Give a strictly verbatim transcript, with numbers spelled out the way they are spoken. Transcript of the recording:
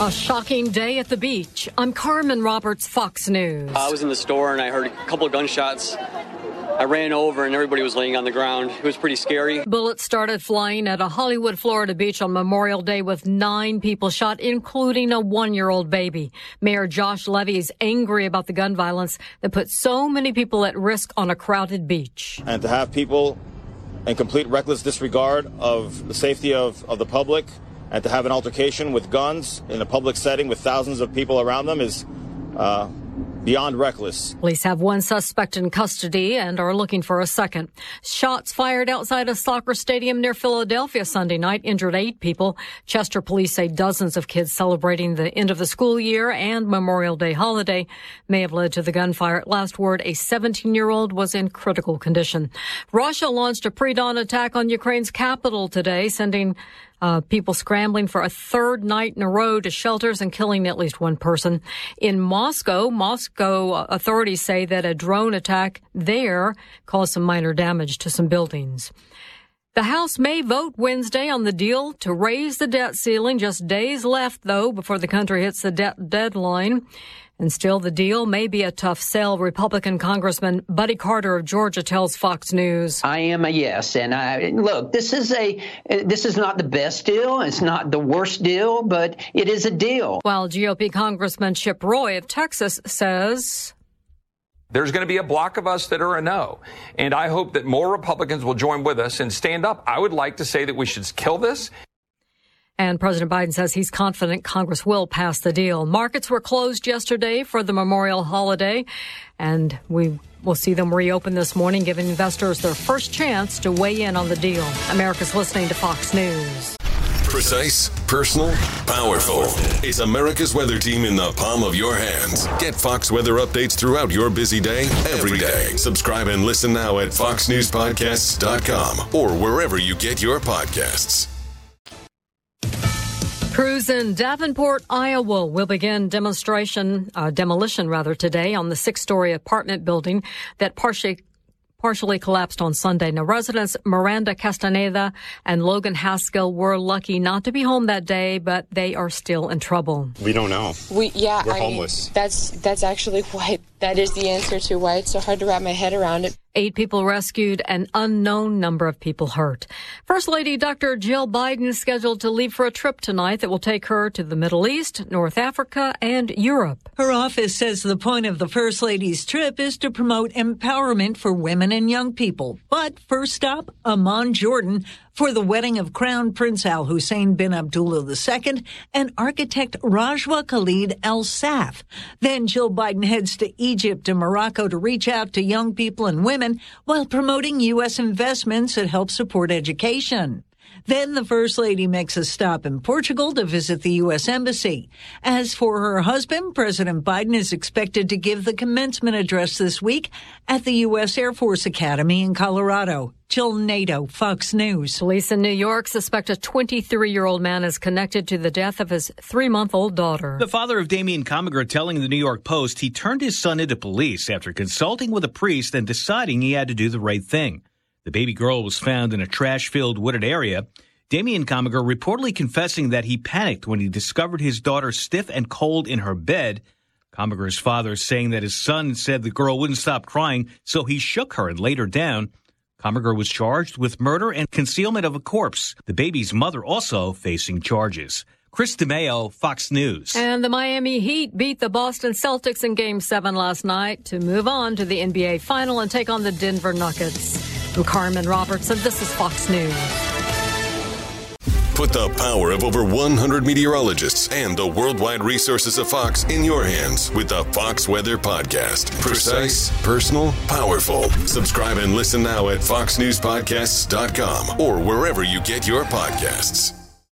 A shocking day at the beach. I'm Carmen Roberts, Fox News. I was in the store and I heard a couple of gunshots. I ran over and everybody was laying on the ground. It was pretty scary. Bullets started flying at a Hollywood, Florida beach on Memorial Day with nine people shot, including a one-year-old baby. Mayor Josh Levy is angry about the gun violence that put so many people at risk on a crowded beach. And to have people in complete reckless disregard of the safety of, of the public and to have an altercation with guns in a public setting with thousands of people around them is uh, beyond reckless. Police have one suspect in custody and are looking for a second. Shots fired outside a soccer stadium near Philadelphia Sunday night injured eight people. Chester police say dozens of kids celebrating the end of the school year and Memorial Day holiday may have led to the gunfire. At last word, a seventeen-year-old was in critical condition. Russia launched a pre-dawn attack on Ukraine's capital today, sending Uh, people scrambling for a third night in a row to shelters and killing at least one person. In Moscow, Moscow authorities say that a drone attack there caused some minor damage to some buildings. The House may vote Wednesday on the deal to raise the debt ceiling. Just days left, though, before the country hits the debt deadline. And still, the deal may be a tough sell. Republican Congressman Buddy Carter of Georgia tells Fox News. I am a yes. And I look, this is a this is not the best deal. It's not the worst deal, but it is a deal. While G O P Congressman Chip Roy of Texas says there's going to be a block of us that are a no. And I hope that more Republicans will join with us and stand up. I would like to say that we should kill this. And President Biden says he's confident Congress will pass the deal. Markets were closed yesterday for the Memorial holiday, and we will see them reopen this morning, giving investors their first chance to weigh in on the deal. America's listening to Fox News. Precise, personal, powerful. It's America's weather team in the palm of your hands. Get Fox weather updates throughout your busy day, every day. Subscribe and listen now at fox news podcasts dot com or wherever you get your podcasts. Crews in Davenport, Iowa will begin demonstration, uh, demolition rather today on the six-story apartment building that partially partially collapsed on Sunday. Now, residents Miranda Castaneda and Logan Haskell were lucky not to be home that day, but they are still in trouble. We don't know. We yeah, we're I homeless. Mean, that's that's actually why that is the answer to why it's so hard to wrap my head around it. Eight people rescued, an unknown number of people hurt. First Lady Doctor Jill Biden is scheduled to leave for a trip tonight that will take her to the Middle East, North Africa, and Europe. Her office says the point of the First Lady's trip is to promote empowerment for women and young people. But first stop, Amman, Jordan, for the wedding of Crown Prince Al Hussein bin Abdullah the Second and architect Rajwa Khalid Al Saf. Then Jill Biden heads to Egypt and Morocco to reach out to young people and women while promoting U S investments that help support education. Then the First Lady makes a stop in Portugal to visit the U S Embassy. As for her husband, President Biden is expected to give the commencement address this week at the U S Air Force Academy in Colorado. Jill Nato, Fox News. Police in New York suspect a twenty-three-year-old man is connected to the death of his three-month-old daughter. The father of Damian Comager telling the New York Post he turned his son into police after consulting with a priest and deciding he had to do the right thing. The baby girl was found in a trash-filled wooded area. Damian Comager reportedly confessing that he panicked when he discovered his daughter stiff and cold in her bed. Comager's father saying that his son said the girl wouldn't stop crying, so he shook her and laid her down. Comager was charged with murder and concealment of a corpse. The baby's mother also facing charges. Chris DeMeo, Fox News. And the Miami Heat beat the Boston Celtics in Game seven last night to move on to the N B A Final and take on the Denver Nuggets. I'm Carmen Robertson. This is Fox News. Put the power of over one hundred meteorologists and the worldwide resources of Fox in your hands with the Fox Weather Podcast. Precise, personal, powerful. Subscribe and listen now at fox news podcasts dot com or wherever you get your podcasts.